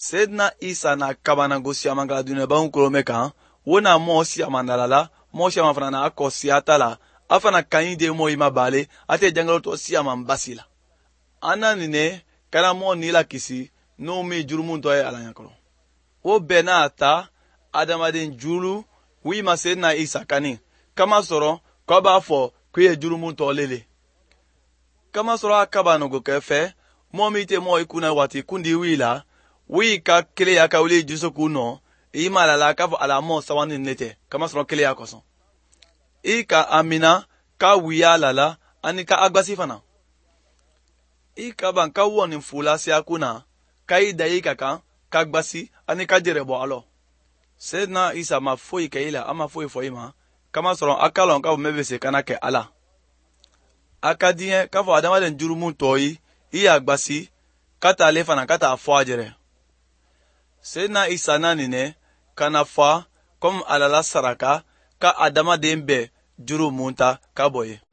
Sedna Isa na kabana go siama ngala dune ba hunkolo meka. Wona mo siama nalala. Mo siama fana na ako siata la. Afana kanyi de mo ima bale. Ate jangalo to siama mbasila. Ana nine kana mo nila kisi. No mi jurumun to ala yankolo. O bena ata. Adamaden julu. Wima Sedna Isa kani. Kama soro. Kwa ba fo. Kwe jurumun to lele. Kama soro akabano go kefe. Mo mite mo ikuna wati kundi wila. Wi ka kele ya ka wuli juso kuno. Ima la ka fo ala mo sawani nete. Kama soro kele ya koson. Ika amina ka wiya lala ani ka agbasi fana. Ika ban ka woni fula si akuna. Ka ida ika ka agbasi ani ka jerebo alo. Sedna Isa ma foi ka ila ama foi ima. Kama soro akalon ka mebese kana ke ala. Akadien ka fo adama den jurumun toyi. Iya agbasi. Kata alefana kata afo ajere. Sedna Isa nanine kana fa kom alala saraka ka adama dembe juru munta kaboye.